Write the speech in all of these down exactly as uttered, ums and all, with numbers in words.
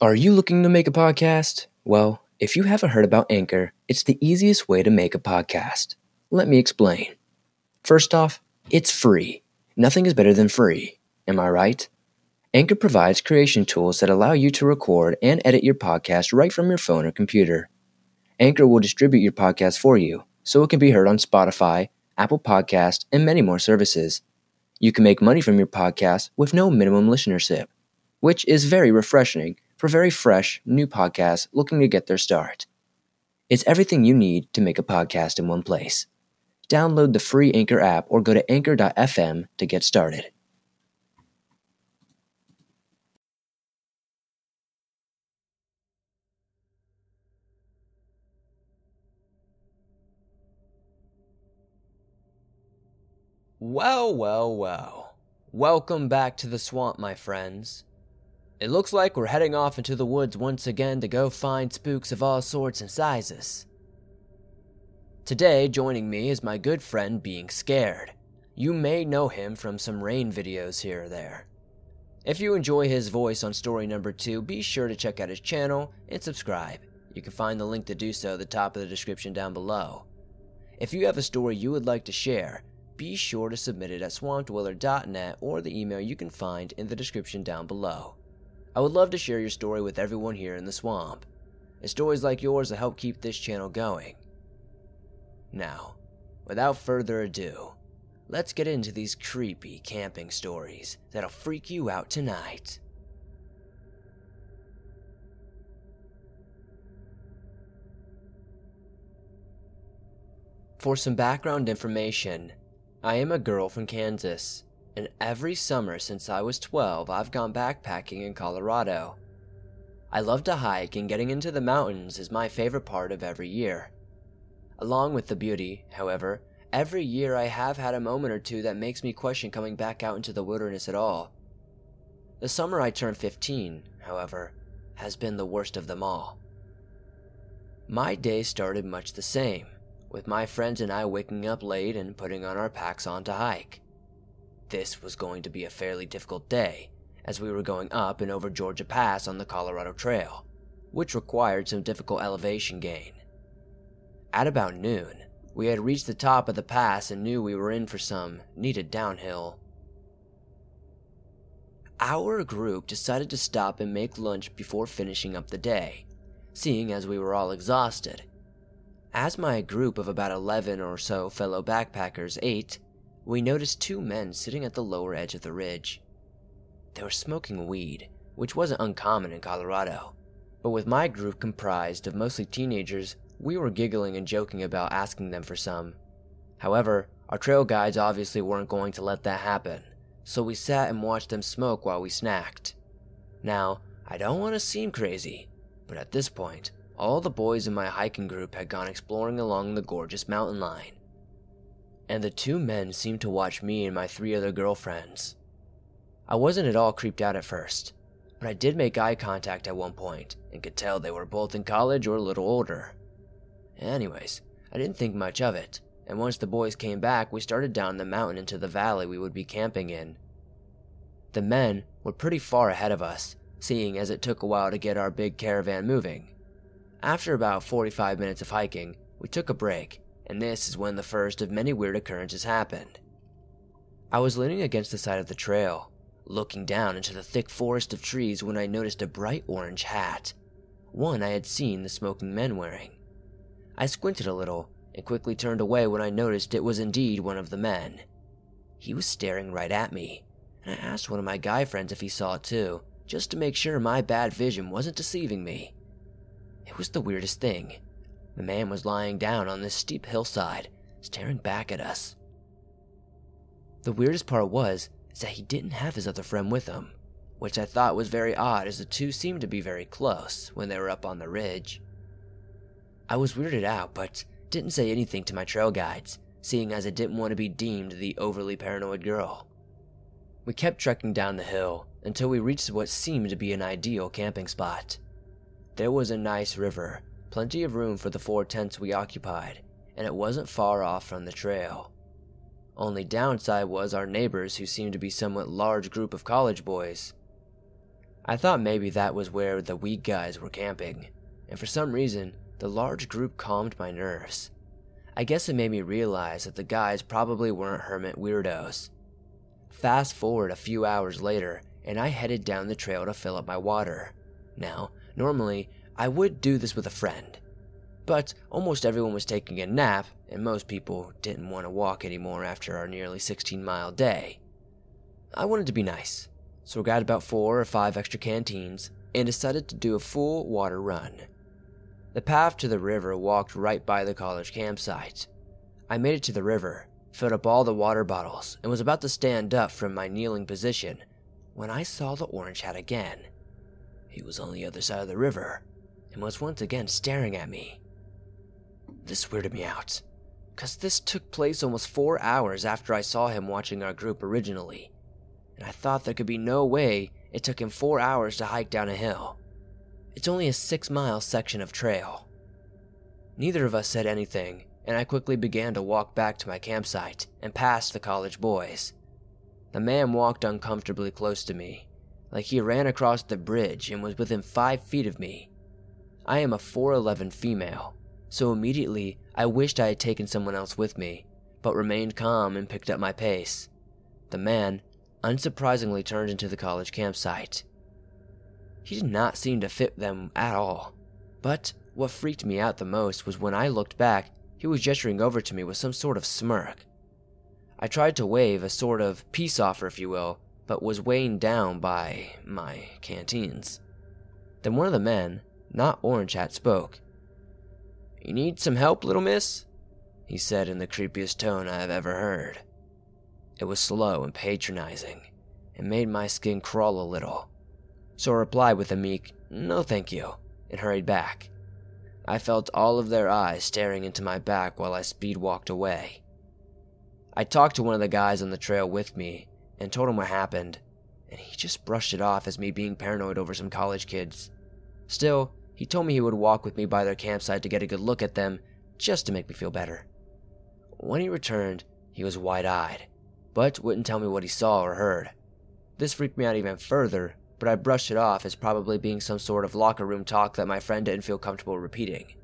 Are you looking to make a podcast? Well, if you haven't heard about Anchor, it's the easiest way to make a podcast. Let me explain. First off, it's free. Nothing is better than free. Am I right? Anchor provides creation tools that allow you to record and edit your podcast right from your phone or computer. Anchor will distribute your podcast for you, so it can be heard on Spotify, Apple Podcasts, and many more services. You can make money from your podcast with no minimum listenership, which is very refreshing for very fresh, new podcasts looking to get their start. It's everything you need to make a podcast in one place. Download the free Anchor app or go to anchor dot f m to get started. Well, well, well. Welcome back to the swamp, my friends. It looks like we're heading off into the woods once again to go find spooks of all sorts and sizes. Today, joining me is my good friend Being Scared. You may know him from some rain videos here or there. If you enjoy his voice on story number two, be sure to check out his channel and subscribe. You can find the link to do so at the top of the description down below. If you have a story you would like to share, be sure to submit it at swamp dweller dot net or the email you can find in the description down below. I would love to share your story with everyone here in the swamp. It's stories like yours that help keep this channel going. Now, without further ado, let's get into these creepy camping stories that'll freak you out tonight. For some background information, I am a girl from Kansas, and every summer since I was twelve, I've gone backpacking in Colorado. I love to hike, and getting into the mountains is my favorite part of every year. Along with the beauty, however, every year I have had a moment or two that makes me question coming back out into the wilderness at all. The summer I turned fifteen, however, has been the worst of them all. My day started much the same, with my friends and I waking up late and putting on our packs on to hike. This was going to be a fairly difficult day, as we were going up and over Georgia Pass on the Colorado Trail, which required some difficult elevation gain. At about noon, we had reached the top of the pass and knew we were in for some needed downhill. Our group decided to stop and make lunch before finishing up the day, seeing as we were all exhausted. As my group of about eleven or so fellow backpackers ate, we noticed two men sitting at the lower edge of the ridge. They were smoking weed, which wasn't uncommon in Colorado, but with my group comprised of mostly teenagers, we were giggling and joking about asking them for some. However, our trail guides obviously weren't going to let that happen, so we sat and watched them smoke while we snacked. Now, I don't want to seem crazy, but at this point, all the boys in my hiking group had gone exploring along the gorgeous mountain line, and the two men seemed to watch me and my three other girlfriends. I wasn't at all creeped out at first, but I did make eye contact at one point and could tell they were both in college or a little older. Anyways, I didn't think much of it, and once the boys came back, we started down the mountain into the valley we would be camping in. The men were pretty far ahead of us, seeing as it took a while to get our big caravan moving. After about forty-five minutes of hiking, we took a break, and this is when the first of many weird occurrences happened. I was leaning against the side of the trail, looking down into the thick forest of trees when I noticed a bright orange hat, one I had seen the smoking men wearing. I squinted a little and quickly turned away when I noticed it was indeed one of the men. He was staring right at me, and I asked one of my guy friends if he saw it too, just to make sure my bad vision wasn't deceiving me. It was the weirdest thing. The man was lying down on this steep hillside, staring back at us. The weirdest part was is that he didn't have his other friend with him, which I thought was very odd as the two seemed to be very close when they were up on the ridge. I was weirded out, but didn't say anything to my trail guides, seeing as I didn't want to be deemed the overly paranoid girl. We kept trekking down the hill until we reached what seemed to be an ideal camping spot. There was a nice river, plenty of room for the four tents we occupied, and it wasn't far off from the trail. Only downside was our neighbors, who seemed to be somewhat large group of college boys. I thought maybe that was where the weak guys were camping, and for some reason, the large group calmed my nerves. I guess it made me realize that the guys probably weren't hermit weirdos. Fast forward a few hours later, and I headed down the trail to fill up my water. Now, normally, I would do this with a friend, but almost everyone was taking a nap, and most people didn't want to walk anymore after our nearly sixteen mile day. I wanted to be nice, so I grabbed about four or five extra canteens and decided to do a full water run. The path to the river walked right by the college campsite. I made it to the river, filled up all the water bottles, and was about to stand up from my kneeling position when I saw the orange hat again. He was on the other side of the river and was once again staring at me. This weirded me out, because this took place almost four hours after I saw him watching our group originally, and I thought there could be no way it took him four hours to hike down a hill. It's only a six-mile section of trail. Neither of us said anything, and I quickly began to walk back to my campsite and past the college boys. The man walked uncomfortably close to me, like he ran across the bridge and was within five feet of me. I am a four eleven female, so immediately I wished I had taken someone else with me, but remained calm and picked up my pace. The man, unsurprisingly, turned into the college campsite. He did not seem to fit them at all, but what freaked me out the most was when I looked back, he was gesturing over to me with some sort of smirk. I tried to wave a sort of peace offer, if you will, but was weighed down by my canteens. Then one of the men, not Orange Hat, spoke. "You need some help, little miss?" he said in the creepiest tone I have ever heard. It was slow and patronizing, and made my skin crawl a little. So I replied with a meek, "No thank you," and hurried back. I felt all of their eyes staring into my back while I speed walked away. I talked to one of the guys on the trail with me and told him what happened, and he just brushed it off as me being paranoid over some college kids. Still, he told me he would walk with me by their campsite to get a good look at them, just to make me feel better. When he returned, he was wide-eyed, but wouldn't tell me what he saw or heard. This freaked me out even further, but I brushed it off as probably being some sort of locker room talk that my friend didn't feel comfortable repeating.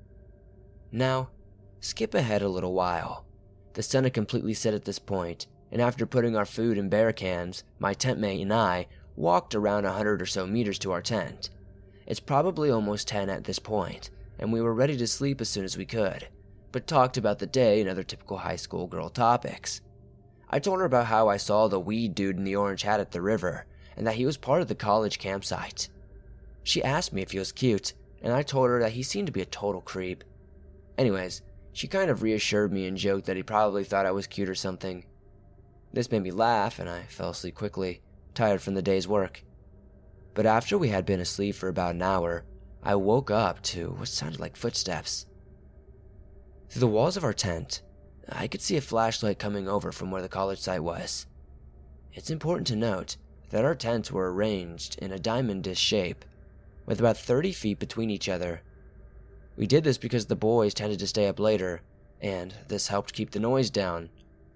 Now, skip ahead a little while. The sun had completely set at this point, and after putting our food in bear cans, my tent mate and I walked around a hundred or so meters to our tent. It's probably almost ten at this point, and we were ready to sleep as soon as we could, but talked about the day and other typical high school girl topics. I told her about how I saw the weed dude in the orange hat at the river, and that he was part of the college campsite. She asked me if he was cute, and I told her that he seemed to be a total creep. Anyways, she kind of reassured me and joked that he probably thought I was cute or something. This made me laugh, and I fell asleep quickly, tired from the day's work. But after we had been asleep for about an hour, I woke up to what sounded like footsteps. Through the walls of our tent, I could see a flashlight coming over from where the college site was. It's important to note that our tents were arranged in a diamond-ish shape, with about thirty feet between each other. We did this because the boys tended to stay up later, and this helped keep the noise down.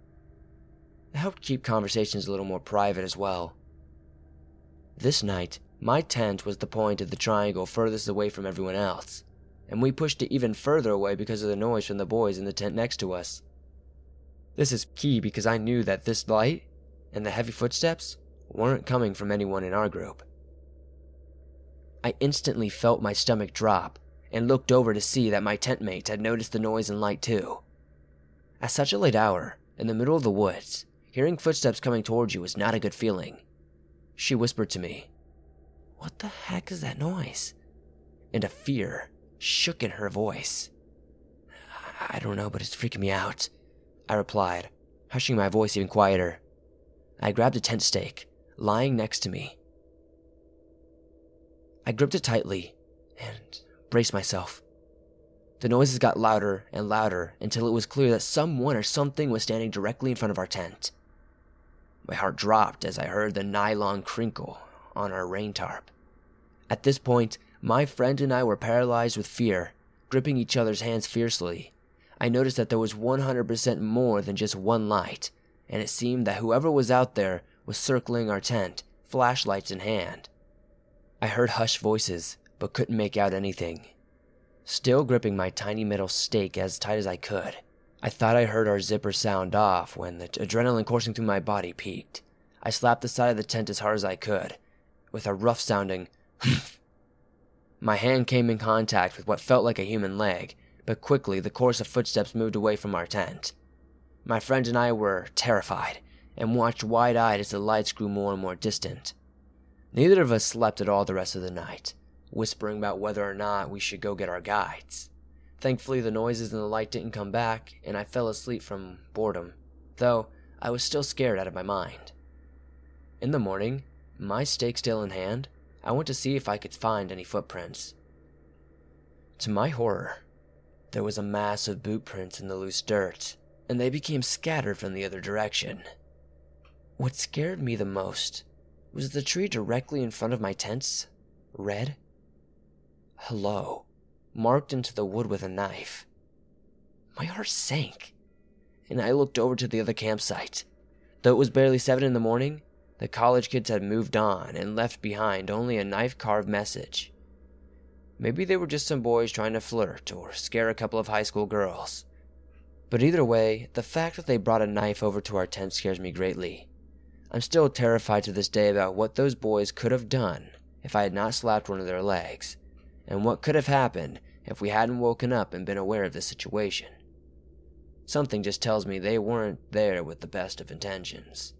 It helped keep conversations a little more private as well. This night, my tent was the point of the triangle furthest away from everyone else, and we pushed it even further away because of the noise from the boys in the tent next to us. This is key because I knew that this light and the heavy footsteps weren't coming from anyone in our group. I instantly felt my stomach drop and looked over to see that my tent mate had noticed the noise and light too. At such a late hour, in the middle of the woods, hearing footsteps coming towards you was not a good feeling. She whispered to me, "What the heck is that noise?" And a fear shook in her voice. "I don't know, but it's freaking me out," I replied, hushing my voice even quieter. I grabbed a tent stake, lying next to me. I gripped it tightly and braced myself. The noises got louder and louder until it was clear that someone or something was standing directly in front of our tent. My heart dropped as I heard the nylon crinkle on our rain tarp. At this point, my friend and I were paralyzed with fear, gripping each other's hands fiercely. I noticed that there was one hundred percent more than just one light, and it seemed that whoever was out there was circling our tent, flashlights in hand. I heard hushed voices, but couldn't make out anything. Still gripping my tiny metal stake as tight as I could, I thought I heard our zipper sound off when the adrenaline coursing through my body peaked. I slapped the side of the tent as hard as I could, with a rough-sounding My hand came in contact with what felt like a human leg, but quickly the chorus of footsteps moved away from our tent. My friend and I were terrified, and watched wide-eyed as the lights grew more and more distant. Neither of us slept at all the rest of the night, whispering about whether or not we should go get our guides. Thankfully, the noises and the light didn't come back, and I fell asleep from boredom, though I was still scared out of my mind. In the morning, my stake still in hand, I went to see if I could find any footprints. To my horror, there was a mass of boot prints in the loose dirt, and they became scattered from the other direction. What scared me the most was the tree directly in front of my tents, red, hello, marked into the wood with a knife. My heart sank, and I looked over to the other campsite. Though it was barely seven in the morning, the college kids had moved on and left behind only a knife-carved message. Maybe they were just some boys trying to flirt or scare a couple of high school girls. But either way, the fact that they brought a knife over to our tent scares me greatly. I'm still terrified to this day about what those boys could have done if I had not slapped one of their legs, and what could have happened if we hadn't woken up and been aware of the situation. Something just tells me they weren't there with the best of intentions.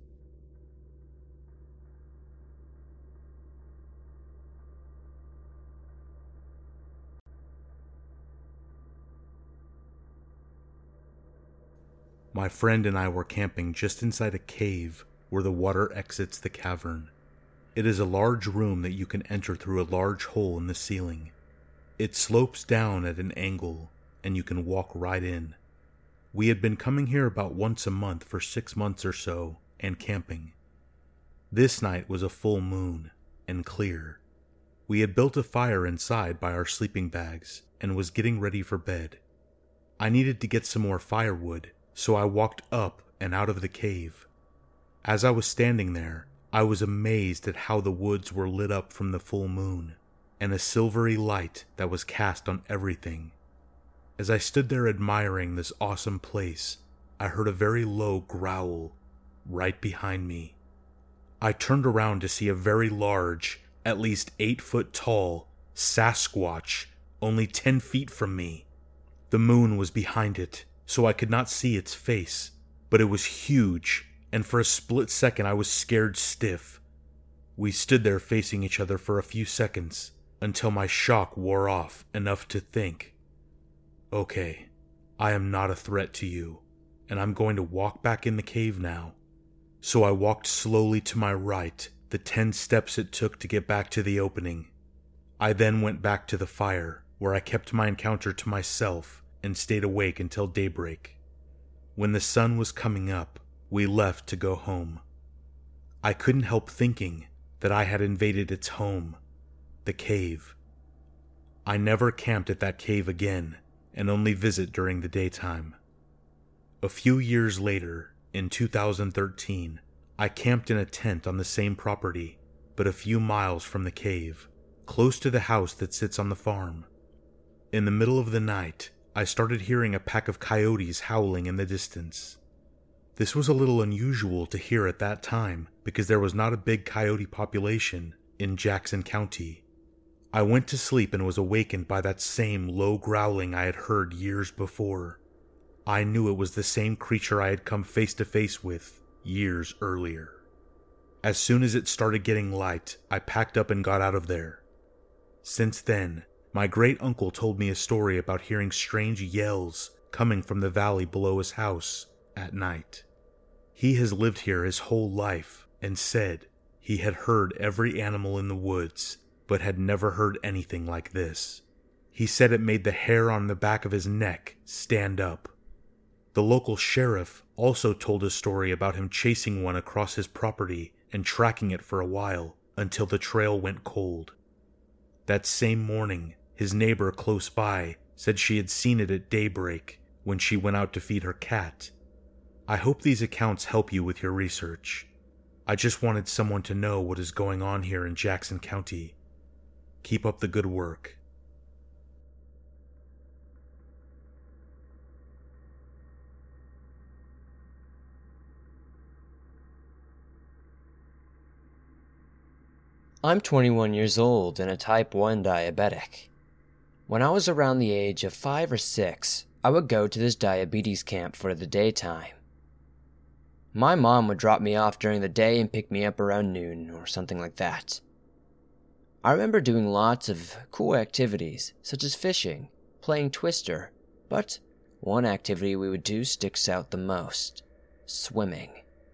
My friend and I were camping just inside a cave where the water exits the cavern. It is a large room that you can enter through a large hole in the ceiling. It slopes down at an angle, and you can walk right in. We had been coming here about once a month for six months or so, and camping. This night was a full moon, and clear. We had built a fire inside by our sleeping bags, and was getting ready for bed. I needed to get some more firewood, so I walked up and out of the cave. As I was standing there, I was amazed at how the woods were lit up from the full moon, and a silvery light that was cast on everything. As I stood there admiring this awesome place, I heard a very low growl right behind me. I turned around to see a very large, at least eight foot tall, Sasquatch only ten feet from me. The moon was behind it, so I could not see its face, but it was huge, and for a split second I was scared stiff. We stood there facing each other for a few seconds, until my shock wore off enough to think, okay, I am not a threat to you, and I'm going to walk back in the cave now. So I walked slowly to my right, the ten steps it took to get back to the opening. I then went back to the fire, where I kept my encounter to myself and stayed awake until daybreak. When the sun was coming up, we left to go home. I couldn't help thinking that I had invaded its home, the cave. I never camped at that cave again, and only visit during the daytime. A few years later, in two thousand thirteen, I camped in a tent on the same property, but a few miles from the cave, close to the house that sits on the farm. In the middle of the night, I started hearing a pack of coyotes howling in the distance. This was a little unusual to hear at that time because there was not a big coyote population in Jackson County. I went to sleep and was awakened by that same low growling I had heard years before. I knew it was the same creature I had come face to face with years earlier. As soon as it started getting light, I packed up and got out of there. Since then, my great-uncle told me a story about hearing strange yells coming from the valley below his house at night. He has lived here his whole life and said he had heard every animal in the woods, but had never heard anything like this. He said it made the hair on the back of his neck stand up. The local sheriff also told a story about him chasing one across his property and tracking it for a while until the trail went cold. That same morning, his neighbor close by said she had seen it at daybreak when she went out to feed her cat. I hope these accounts help you with your research. I just wanted someone to know what is going on here in Jackson County. Keep up the good work. I'm twenty-one years old and a type one diabetic. When I was around the age of five or six, I would go to this diabetes camp for the daytime. My mom would drop me off during the day and pick me up around noon or something like that. I remember doing lots of cool activities, such as fishing, playing Twister, but one activity we would do sticks out the most: swimming.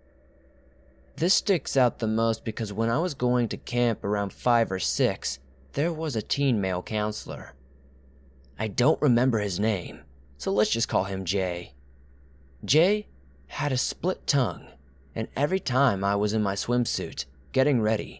This sticks out the most because when I was going to camp around five or six, there was a teen male counselor. I don't remember his name, so let's just call him Jay. Jay had a split tongue, and every time I was in my swimsuit, getting ready,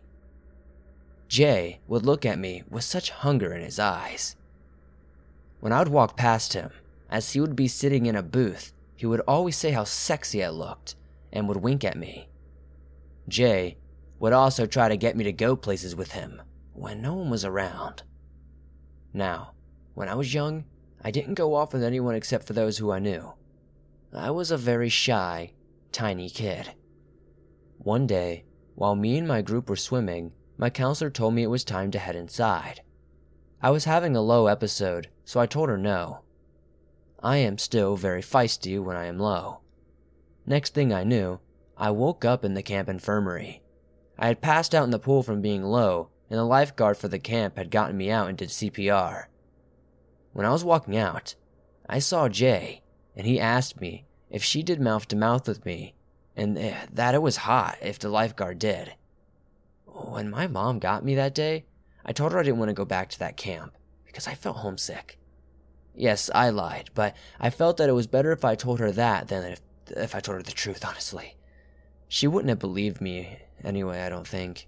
Jay would look at me with such hunger in his eyes. When I would walk past him, as he would be sitting in a booth, he would always say how sexy I looked, and would wink at me. Jay would also try to get me to go places with him when no one was around. Now, when I was young, I didn't go off with anyone except for those who I knew. I was a very shy, tiny kid. One day, while me and my group were swimming, my counselor told me it was time to head inside. I was having a low episode, so I told her no. I am still very feisty when I am low. Next thing I knew, I woke up in the camp infirmary. I had passed out in the pool from being low, and the lifeguard for the camp had gotten me out and did C P R. When I was walking out, I saw Jay, and he asked me if she did mouth-to-mouth with me, and that it was hot if the lifeguard did. When my mom got me that day, I told her I didn't want to go back to that camp, because I felt homesick. Yes, I lied, but I felt that it was better if I told her that than if, if I told her the truth, honestly. She wouldn't have believed me anyway, I don't think.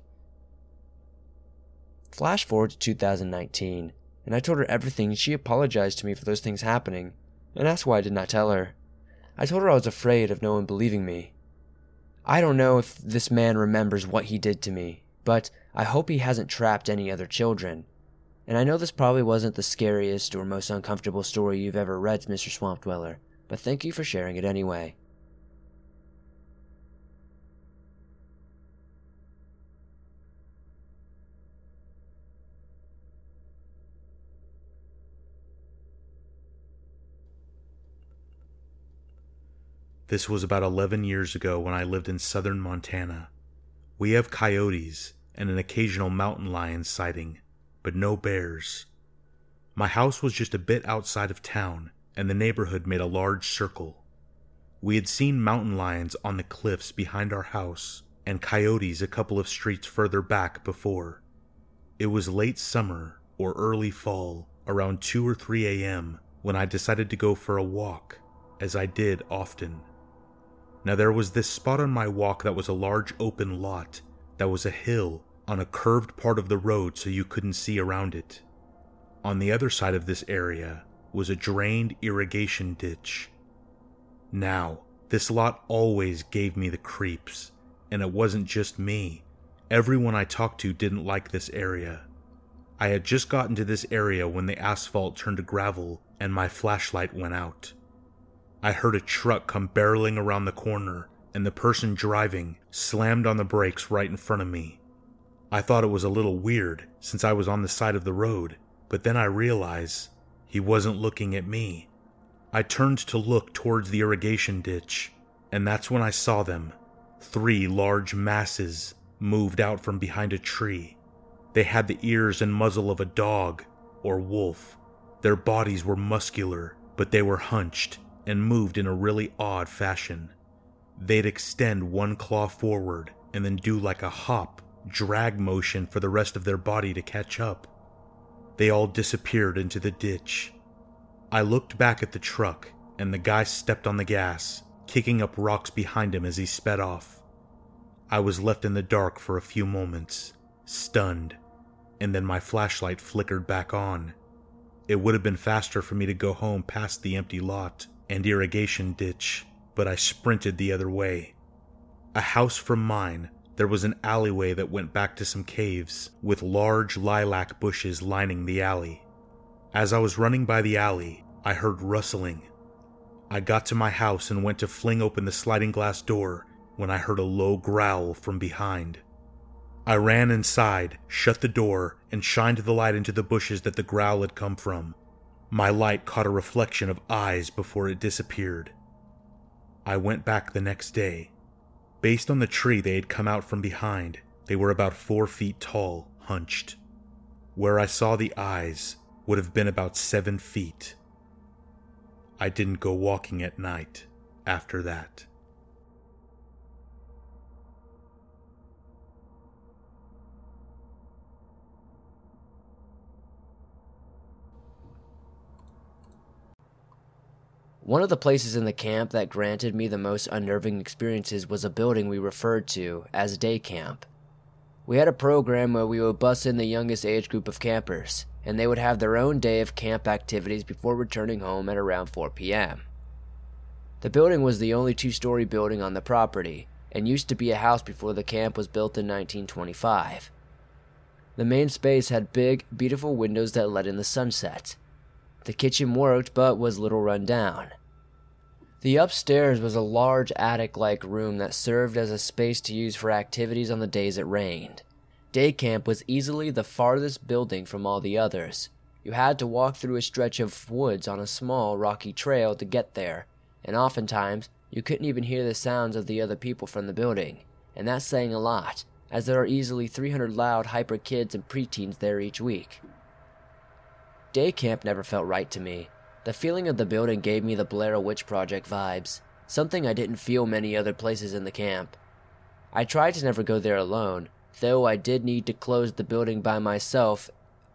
Flash forward to two thousand nineteen, and I told her everything, and she apologized to me for those things happening, and asked why I did not tell her. I told her I was afraid of no one believing me. I don't know if this man remembers what he did to me, but I hope he hasn't trapped any other children. And I know this probably wasn't the scariest or most uncomfortable story you've ever read, Mister Swamp Dweller, but thank you for sharing it anyway. This was about eleven years ago when I lived in southern Montana. We have coyotes and an occasional mountain lion sighting, but no bears. My house was just a bit outside of town, and the neighborhood made a large circle. We had seen mountain lions on the cliffs behind our house, and coyotes a couple of streets further back before. It was late summer or early fall, around two or three a.m., when I decided to go for a walk, as I did often. Now there was this spot on my walk that was a large open lot, that was a hill on a curved part of the road so you couldn't see around it. On the other side of this area was a drained irrigation ditch. Now, this lot always gave me the creeps, and it wasn't just me. Everyone I talked to didn't like this area. I had just gotten to this area when the asphalt turned to gravel and my flashlight went out. I heard a truck come barreling around the corner, and the person driving slammed on the brakes right in front of me. I thought it was a little weird since I was on the side of the road, but then I realized he wasn't looking at me. I turned to look towards the irrigation ditch, and that's when I saw them. Three large masses moved out from behind a tree. They had the ears and muzzle of a dog or wolf. Their bodies were muscular, but they were hunched and moved in a really odd fashion. They'd extend one claw forward and then do like a hop, drag motion for the rest of their body to catch up. They all disappeared into the ditch. I looked back at the truck, and the guy stepped on the gas, kicking up rocks behind him as he sped off. I was left in the dark for a few moments, stunned, and then my flashlight flickered back on. It would have been faster for me to go home past the empty lot and irrigation ditch, but I sprinted the other way. A house from mine There was an alleyway that went back to some caves, with large lilac bushes lining the alley. As I was running by the alley, I heard rustling. I got to my house and went to fling open the sliding glass door when I heard a low growl from behind. I ran inside, shut the door, and shined the light into the bushes that the growl had come from. My light caught a reflection of eyes before it disappeared. I went back the next day. Based on the tree they had come out from behind, they were about four feet tall, hunched. Where I saw the eyes would have been about seven feet. I didn't go walking at night after that. One of the places in the camp that granted me the most unnerving experiences was a building we referred to as day camp. We had a program where we would bus in the youngest age group of campers, and they would have their own day of camp activities before returning home at around four p.m. The building was the only two-story building on the property, and used to be a house before the camp was built in nineteen twenty-five. The main space had big, beautiful windows that let in the sunset. The kitchen worked, but was little run down. The upstairs was a large attic-like room that served as a space to use for activities on the days it rained. Day camp was easily the farthest building from all the others. You had to walk through a stretch of woods on a small, rocky trail to get there, and oftentimes you couldn't even hear the sounds of the other people from the building, and that's saying a lot, as there are easily three hundred loud, hyper kids and preteens there each week. Day camp never felt right to me. The feeling of the building gave me the Blair Witch Project vibes, something I didn't feel many other places in the camp. I tried to never go there alone, though I did need to close the building by myself.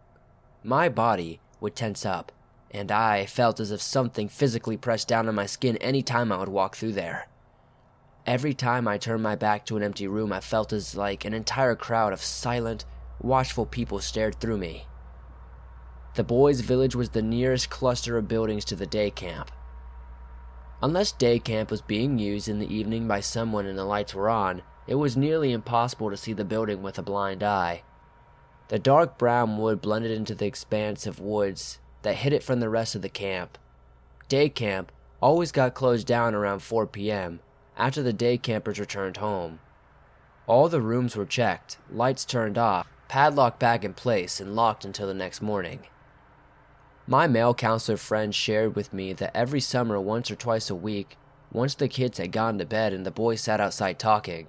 My body would tense up, and I felt as if something physically pressed down on my skin any time I would walk through there. Every time I turned my back to an empty room, I felt as like an entire crowd of silent, watchful people stared through me. The boys' village was the nearest cluster of buildings to the day camp. Unless day camp was being used in the evening by someone and the lights were on, it was nearly impossible to see the building with a blind eye. The dark brown wood blended into the expanse of woods that hid it from the rest of the camp. Day camp always got closed down around four p.m. after the day campers returned home. All the rooms were checked, lights turned off, padlocked back in place, and locked until the next morning. My male counselor friend shared with me that every summer, once or twice a week, once the kids had gone to bed and the boys sat outside talking,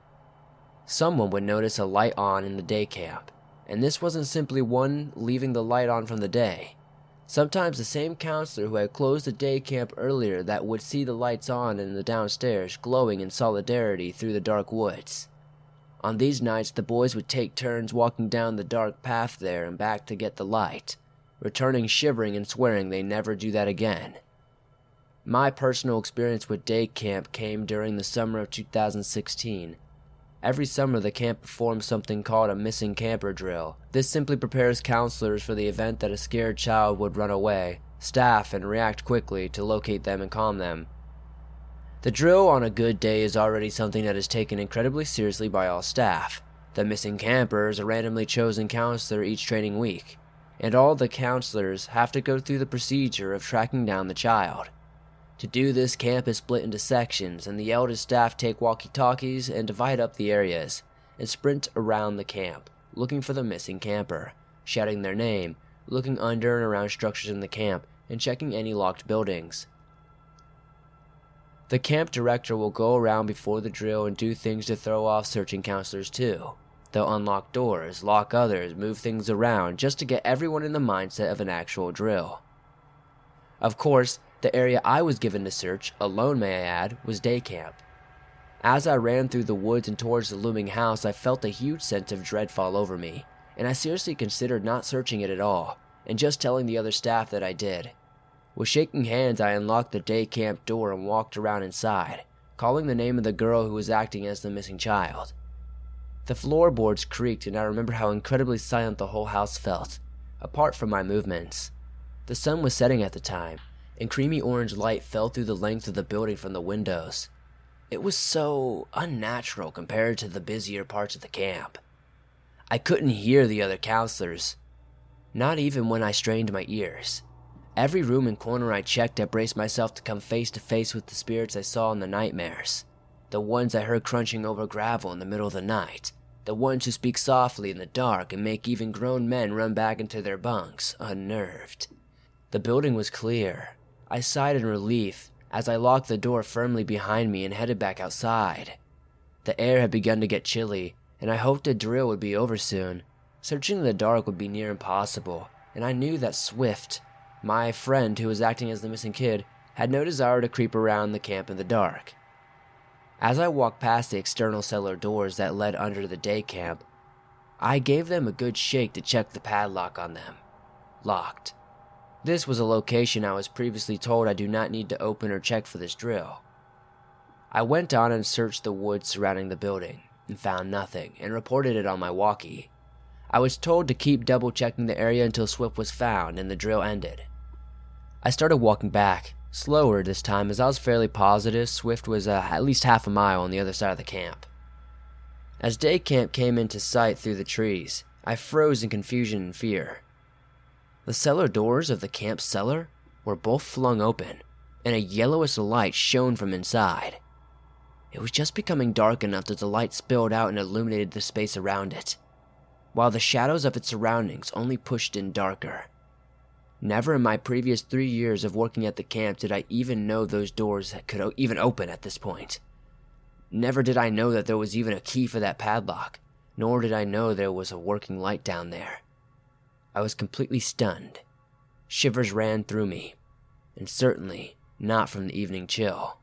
someone would notice a light on in the day camp, and this wasn't simply one leaving the light on from the day. Sometimes the same counselor who had closed the day camp earlier that would see the lights on in the downstairs glowing in solidarity through the dark woods. On these nights, the boys would take turns walking down the dark path there and back to get the light, returning shivering and swearing they never do that again. My personal experience with day camp came during the summer of two thousand sixteen. Every summer the camp performs something called a missing camper drill. This simply prepares counselors for the event that a scared child would run away, staff and react quickly to locate them and calm them. The drill on a good day is already something that is taken incredibly seriously by all staff. The missing camper is a randomly chosen counselor each training week, and all the counselors have to go through the procedure of tracking down the child. To do this, camp is split into sections, and the eldest staff take walkie-talkies and divide up the areas, and sprint around the camp, looking for the missing camper, shouting their name, looking under and around structures in the camp, and checking any locked buildings. The camp director will go around before the drill and do things to throw off searching counselors too. They'll unlock doors, lock others, move things around, just to get everyone in the mindset of an actual drill. Of course, the area I was given to search, alone may I add, was day camp. As I ran through the woods and towards the looming house, I felt a huge sense of dread fall over me, and I seriously considered not searching it at all, and just telling the other staff that I did. With shaking hands, I unlocked the day camp door and walked around inside, calling the name of the girl who was acting as the missing child. The floorboards creaked, and I remember how incredibly silent the whole house felt, apart from my movements. The sun was setting at the time, and creamy orange light fell through the length of the building from the windows. It was so unnatural compared to the busier parts of the camp. I couldn't hear the other counselors, not even when I strained my ears. Every room and corner I checked, I braced myself to come face to face with the spirits I saw in the nightmares. The ones I heard crunching over gravel in the middle of the night. The ones who speak softly in the dark and make even grown men run back into their bunks, unnerved. The building was clear. I sighed in relief as I locked the door firmly behind me and headed back outside. The air had begun to get chilly, and I hoped the drill would be over soon. Searching in the dark would be near impossible, and I knew that Swift, my friend who was acting as the missing kid, had no desire to creep around the camp in the dark. As I walked past the external cellar doors that led under the day camp, I gave them a good shake to check the padlock on them. Locked. This was a location I was previously told I do not need to open or check for this drill. I went on and searched the woods surrounding the building, and found nothing, and reported it on my walkie. I was told to keep double checking the area until Swift was found and the drill ended. I started walking back, slower this time, as I was fairly positive Swift was uh, at least half a mile on the other side of the camp. As day camp came into sight through the trees, I froze in confusion and fear. The cellar doors of the camp cellar were both flung open, and a yellowish light shone from inside. It was just becoming dark enough that the light spilled out and illuminated the space around it, while the shadows of its surroundings only pushed in darker. Never in my previous three years of working at the camp did I even know those doors could even open at this point. Never did I know that there was even a key for that padlock, nor did I know there was a working light down there. I was completely stunned. Shivers ran through me, and certainly not from the evening chill.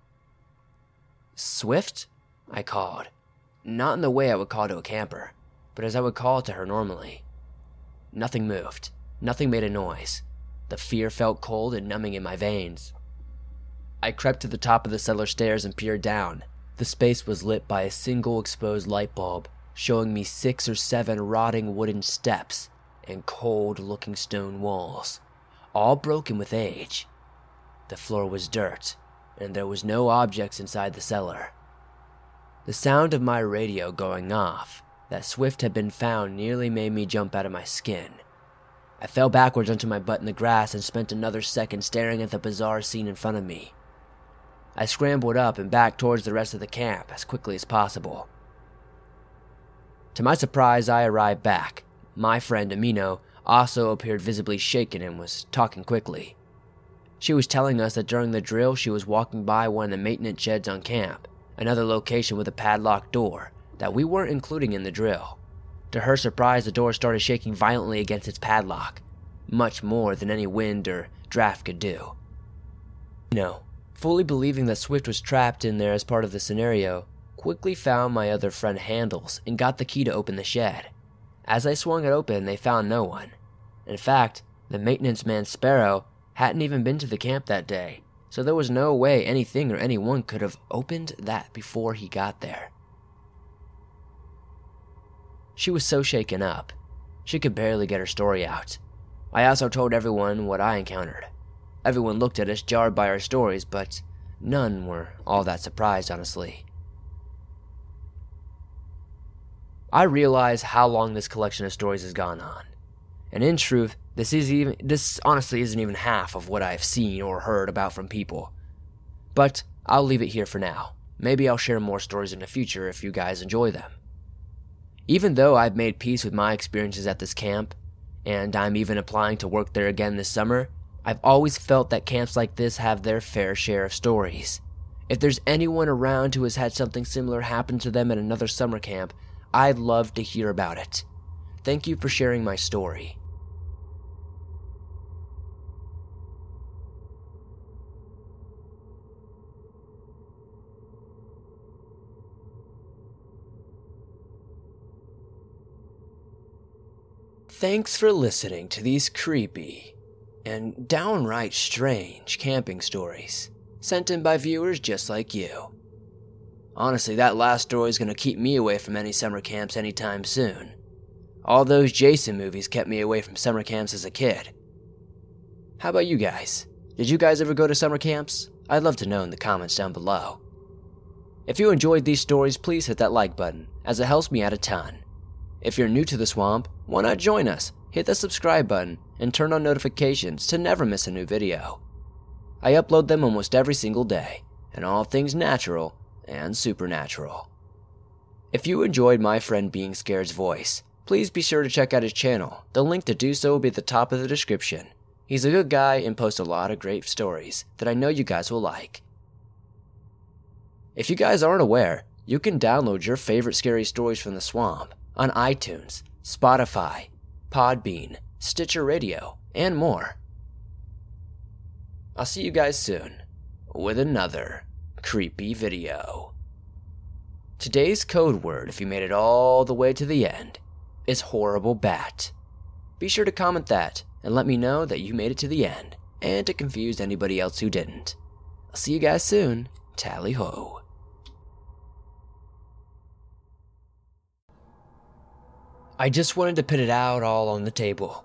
"Swift?" I called. Not in the way I would call to a camper, but as I would call to her normally. Nothing moved. Nothing made a noise. The fear felt cold and numbing in my veins. I crept to the top of the cellar stairs and peered down. The space was lit by a single exposed light bulb, showing me six or seven rotting wooden steps and cold-looking stone walls, all broken with age. The floor was dirt, and there was no objects inside the cellar. The sound of my radio going off, that Swift had been found, nearly made me jump out of my skin. I fell backwards onto my butt in the grass and spent another second staring at the bizarre scene in front of me. I scrambled up and back towards the rest of the camp as quickly as possible. To my surprise, I arrived back. My friend Amino also appeared visibly shaken and was talking quickly. She was telling us that during the drill she was walking by one of the maintenance sheds on camp, another location with a padlocked door that we weren't including in the drill. To her surprise, the door started shaking violently against its padlock, much more than any wind or draft could do. No, fully believing that Swift was trapped in there as part of the scenario, quickly found my other friend Handles and got the key to open the shed. As I swung it open, they found no one. In fact, the maintenance man Sparrow hadn't even been to the camp that day, so there was no way anything or anyone could have opened that before he got there. She was so shaken up, she could barely get her story out. I also told everyone what I encountered. Everyone looked at us, jarred by our stories, but none were all that surprised, honestly. I realize how long this collection of stories has gone on, and in truth, this is even this honestly isn't even half of what I've seen or heard about from people. But I'll leave it here for now. Maybe I'll share more stories in the future if you guys enjoy them. Even though I've made peace with my experiences at this camp, and I'm even applying to work there again this summer, I've always felt that camps like this have their fair share of stories. If there's anyone around who has had something similar happen to them at another summer camp, I'd love to hear about it. Thank you for sharing my story. Thanks for listening to these creepy and downright strange camping stories sent in by viewers just like you. Honestly, that last story is going to keep me away from any summer camps anytime soon. All those Jason movies kept me away from summer camps as a kid. How about you guys? Did you guys ever go to summer camps? I'd love to know in the comments down below. If you enjoyed these stories, please hit that like button, as it helps me out a ton. If you're new to the swamp, why not join us? Hit the subscribe button and turn on notifications to never miss a new video. I upload them almost every single day, and all things natural and supernatural. If you enjoyed my friend Being Scared's voice, please be sure to check out his channel. The link to do so will be at the top of the description. He's a good guy and posts a lot of great stories that I know you guys will like. If you guys aren't aware, you can download your favorite scary stories from the swamp on iTunes, Spotify, Podbean, Stitcher Radio, and more. I'll see you guys soon with another creepy video. Today's code word, if you made it all the way to the end, is horrible bat. Be sure to comment that and let me know that you made it to the end, and to confuse anybody else who didn't. I'll see you guys soon. Tally ho. I just wanted to put it out all on the table.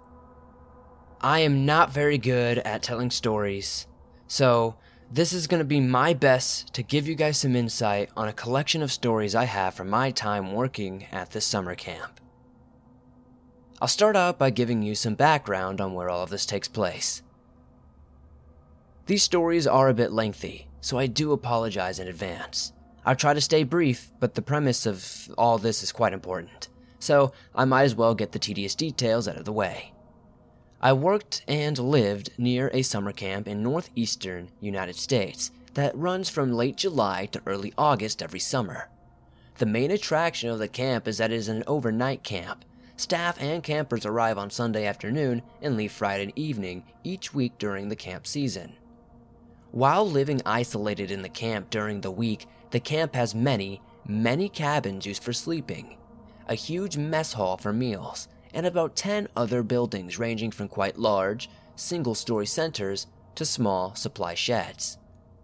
I am not very good at telling stories, so this is going to be my best to give you guys some insight on a collection of stories I have from my time working at this summer camp. I'll start out by giving you some background on where all of this takes place. These stories are a bit lengthy, so I do apologize in advance. I'll try to stay brief, but the premise of all this is quite important, so I might as well get the tedious details out of the way. I worked and lived near a summer camp in northeastern United States that runs from late July to early August every summer. The main attraction of the camp is that it is an overnight camp. Staff and campers arrive on Sunday afternoon and leave Friday evening each week during the camp season. While living isolated in the camp during the week, the camp has many, many cabins used for sleeping, a huge mess hall for meals, and about ten other buildings ranging from quite large, single-story centers to small supply sheds.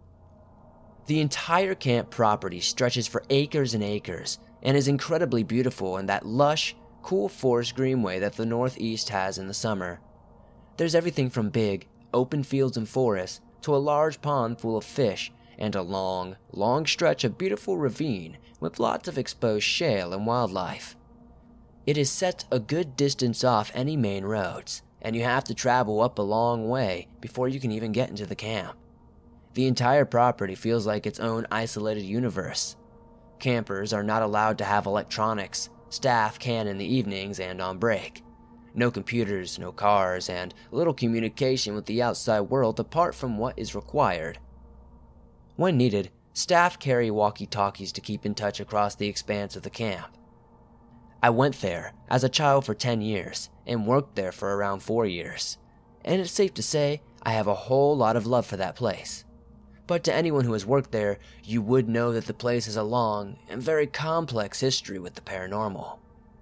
The entire camp property stretches for acres and acres and is incredibly beautiful in that lush, cool forest greenway that the Northeast has in the summer. There's everything from big, open fields and forests to a large pond full of fish and a long, long stretch of beautiful ravine with lots of exposed shale and wildlife. It is set a good distance off any main roads, and you have to travel up a long way before you can even get into the camp. The entire property feels like its own isolated universe. Campers are not allowed to have electronics. Staff can in the evenings and on break. No computers, no cars, and little communication with the outside world apart from what is required. When needed, staff carry walkie-talkies to keep in touch across the expanse of the camp. I went there as a child for ten years and worked there for around four years, and it's safe to say I have a whole lot of love for that place. But to anyone who has worked there, you would know that the place has a long and very complex history with the paranormal.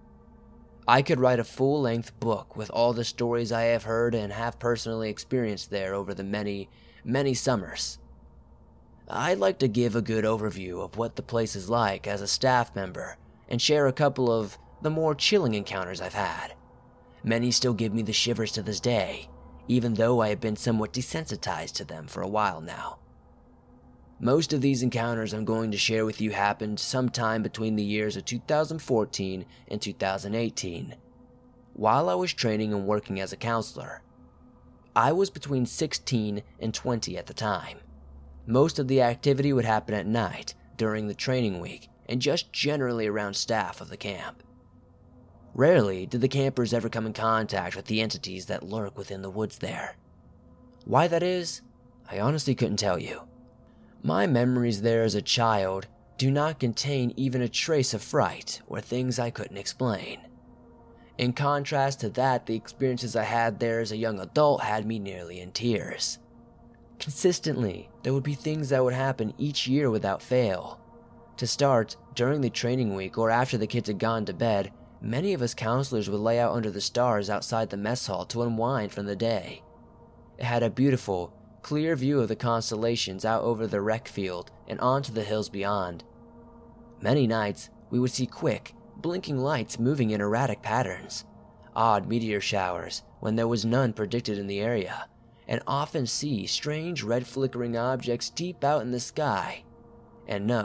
I could write a full-length book with all the stories I have heard and have personally experienced there over the many, many summers. I'd like to give a good overview of what the place is like as a staff member and share a couple of the more chilling encounters I've had. Many still give me the shivers to this day, even though I have been somewhat desensitized to them for a while now. Most of these encounters I'm going to share with you happened sometime between the years of two thousand fourteen and two thousand eighteen, while I was training and working as a counselor. I was between sixteen and twenty at the time. Most of the activity would happen at night during the training week and just generally around staff of the camp. Rarely did the campers ever come in contact with the entities that lurk within the woods there. Why that is, I honestly couldn't tell you. My memories there as a child do not contain even a trace of fright or things I couldn't explain. In contrast to that, the experiences I had there as a young adult had me nearly in tears. Consistently, there would be things that would happen each year without fail. To start, during the training week or after the kids had gone to bed, many of us counselors would lay out under the stars outside the mess hall to unwind from the day. It had a beautiful, clear view of the constellations out over the rec field and onto the hills beyond. Many nights, we would see quick, blinking lights moving in erratic patterns, odd meteor showers when there was none predicted in the area, and often see strange red flickering objects deep out in the sky. And no,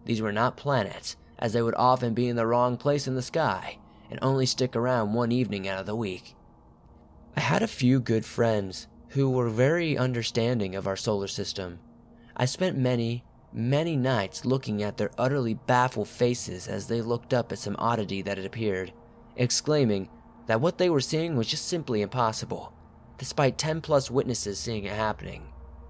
these were not planets, as they would often be in the wrong place in the sky and only stick around one evening out of the week. I had a few good friends who were very understanding of our solar system. I spent many, many nights looking at their utterly baffled faces as they looked up at some oddity that had appeared, exclaiming that what they were seeing was just simply impossible, despite ten plus witnesses seeing it happening.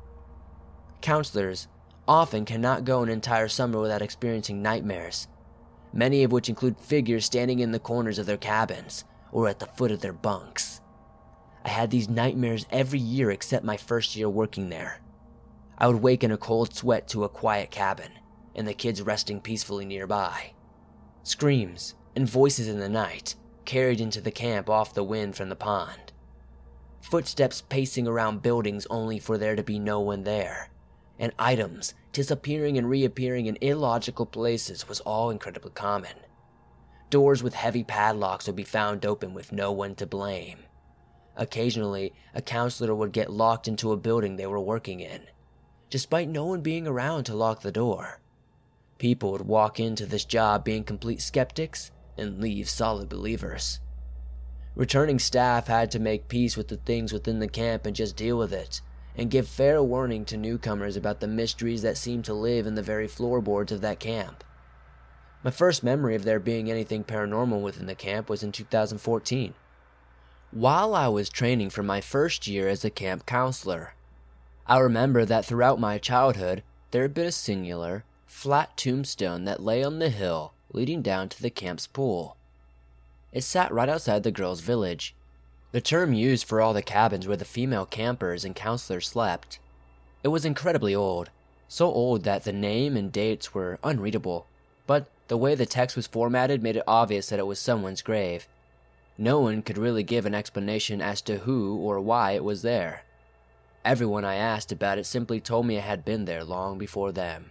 Counselors often cannot go an entire summer without experiencing nightmares, many of which include figures standing in the corners of their cabins or at the foot of their bunks. I had these nightmares every year except my first year working there. I would wake in a cold sweat to a quiet cabin, and the kids resting peacefully nearby. Screams and voices in the night carried into the camp off the wind from the pond. Footsteps pacing around buildings only for there to be no one there, and items disappearing and reappearing in illogical places was all incredibly common. Doors with heavy padlocks would be found open with no one to blame. Occasionally, a counselor would get locked into a building they were working in, despite no one being around to lock the door. People would walk into this job being complete skeptics and leave solid believers. Returning staff had to make peace with the things within the camp and just deal with it, and give fair warning to newcomers about the mysteries that seemed to live in the very floorboards of that camp. My first memory of there being anything paranormal within the camp was in two thousand fourteen. While I was training for my first year as a camp counselor, I remember that throughout my childhood, there had been a singular, flat tombstone that lay on the hill leading down to the camp's pool. It sat right outside the girls' village, the term used for all the cabins where the female campers and counselors slept. It was incredibly old, so old that the name and dates were unreadable, but the way the text was formatted made it obvious that it was someone's grave. No one could really give an explanation as to who or why it was there. Everyone I asked about it simply told me it had been there long before them.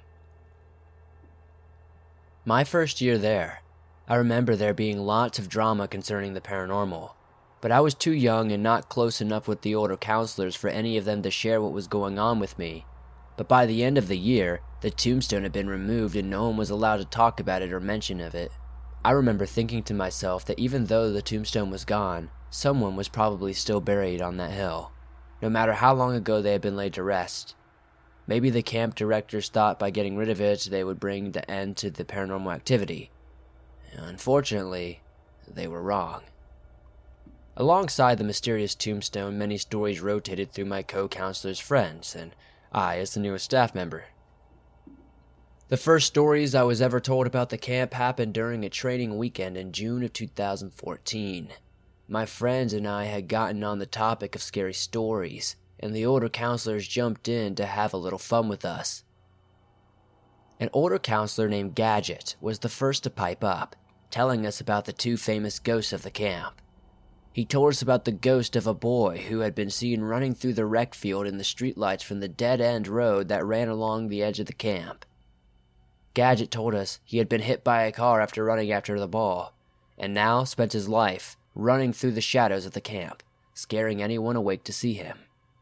My first year there, I remember there being lots of drama concerning the paranormal, but I was too young and not close enough with the older counselors for any of them to share what was going on with me. But by the end of the year, the tombstone had been removed and no one was allowed to talk about it or mention of it. I remember thinking to myself that even though the tombstone was gone, someone was probably still buried on that hill, no matter how long ago they had been laid to rest. Maybe the camp directors thought by getting rid of it they would bring the end to the paranormal activity. Unfortunately, they were wrong. Alongside the mysterious tombstone, many stories rotated through my co-counselor's friends, and I as the newest staff member. The first stories I was ever told about the camp happened during a training weekend in June of two thousand fourteen. My friends and I had gotten on the topic of scary stories, and the older counselors jumped in to have a little fun with us. An older counselor named Gadget was the first to pipe up, telling us about the two famous ghosts of the camp. He told us about the ghost of a boy who had been seen running through the rec field in the streetlights from the dead-end road that ran along the edge of the camp. Gadget told us he had been hit by a car after running after the ball, and now spent his life running through the shadows of the camp, scaring anyone awake to see him.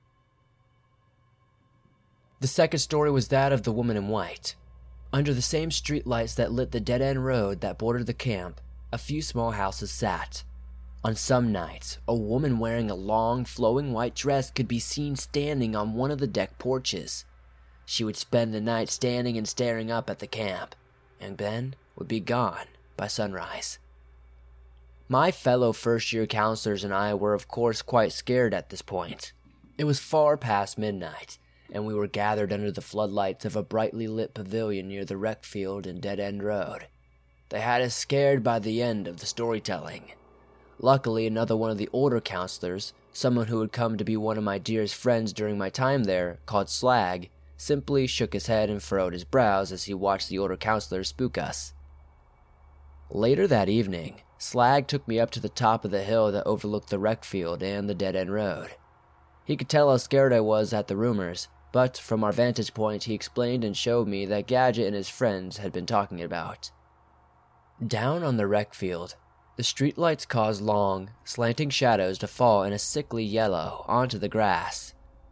The second story was that of the woman in white. Under the same streetlights that lit the dead-end road that bordered the camp, a few small houses sat. On some nights, a woman wearing a long, flowing white dress could be seen standing on one of the deck porches. She would spend the night standing and staring up at the camp, and then would be gone by sunrise. My fellow first-year counselors and I were of course quite scared at this point. It was far past midnight, and we were gathered under the floodlights of a brightly lit pavilion near the rec field and dead-end road. They had us scared by the end of the storytelling. Luckily, another one of the older counselors, someone who had come to be one of my dearest friends during my time there, called Slag, simply shook his head and furrowed his brows as he watched the older counselors spook us. Later that evening, Slag took me up to the top of the hill that overlooked the rec field and the dead-end road. He could tell how scared I was at the rumors, but from our vantage point he explained and showed me that Gadget and his friends had been talking about. Down on the rec field, the streetlights caused long, slanting shadows to fall in a sickly yellow onto the grass.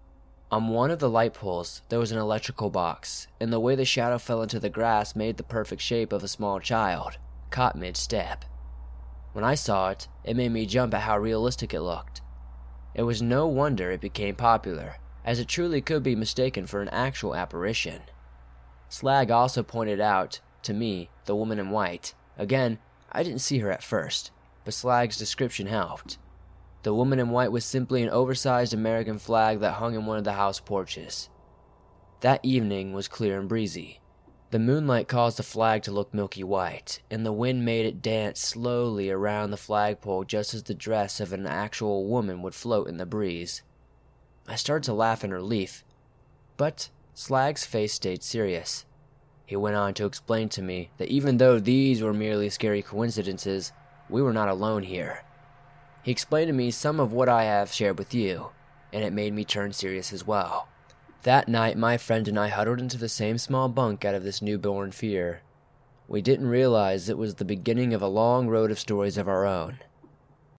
On one of the light poles, there was an electrical box, and the way the shadow fell into the grass made the perfect shape of a small child, caught mid-step. When I saw it, it made me jump at how realistic it looked. It was no wonder it became popular, as it truly could be mistaken for an actual apparition. Slag also pointed out, to me, the woman in white. Again, I didn't see her at first, but Slag's description helped. The woman in white was simply an oversized American flag that hung in one of the house porches. That evening was clear and breezy. The moonlight caused the flag to look milky white, and the wind made it dance slowly around the flagpole just as the dress of an actual woman would float in the breeze. I started to laugh in relief, but Slag's face stayed serious. He went on to explain to me that even though these were merely scary coincidences, we were not alone here. He explained to me some of what I have shared with you, and it made me turn serious as well. That night, my friend and I huddled into the same small bunk out of this newborn fear. We didn't realize it was the beginning of a long road of stories of our own.